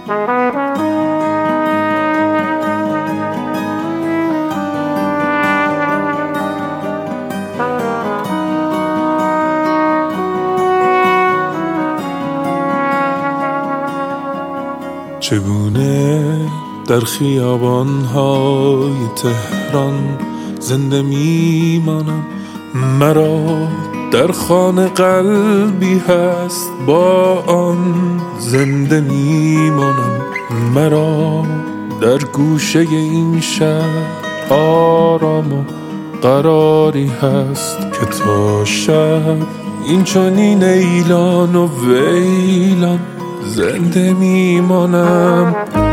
چگونه در خیابان‌های تهران زنده میمانم، مرا در خانه قلبی هست با آن زنده میمانم، مرا در گوشه این شهر آرام و قراری هست که تا شب این چنین ایلان و ویلان زنده میمانم.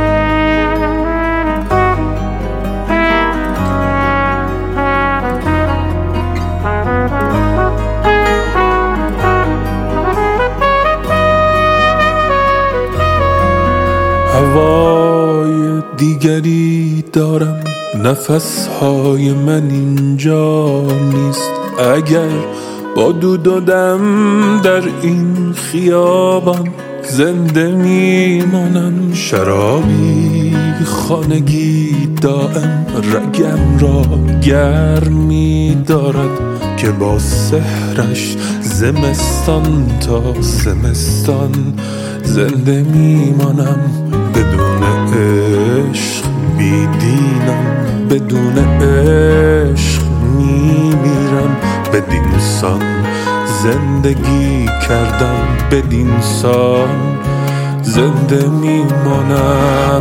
هوای دیگری دارم، نفسهای من اینجا نیست. اگر با دود و دم در این خیابان زنده میمانم، شرابی خانگی دائم رگم را گرم می‌دارد که با سحرش زمستان تا زمستان زنده میمانم. بدون عشق بیدینم، بدون عشق میمیرم. بدینسان زندگی کردم، بدینسان زنده میمانم.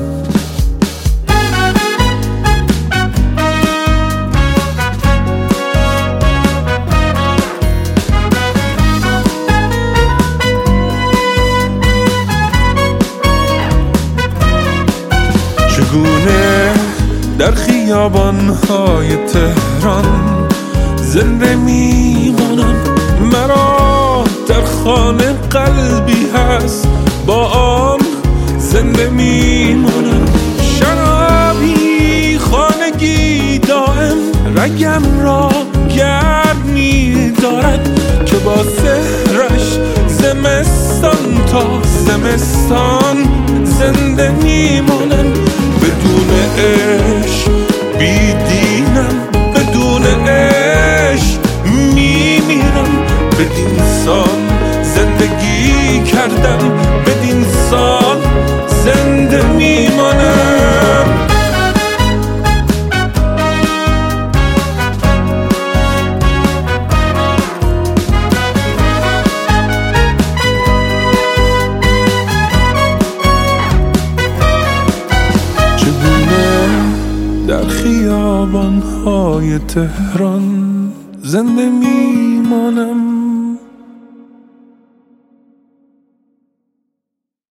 چگونه در خیابان‌های تهران زنده میمانم، مرا در خانه قلبی هست با آن زنده میمانم. شرابی خانگی دائم رگم را گرم می‌دارد که با سحرش زمستان تا زمستان زنده میمانم. بدون عشق بیدینم، بدون عشق میمیرم. بدینسان زندگی کردم، بدینسان زنده میمانم. در خیابان‌های تهران زنده میمانم.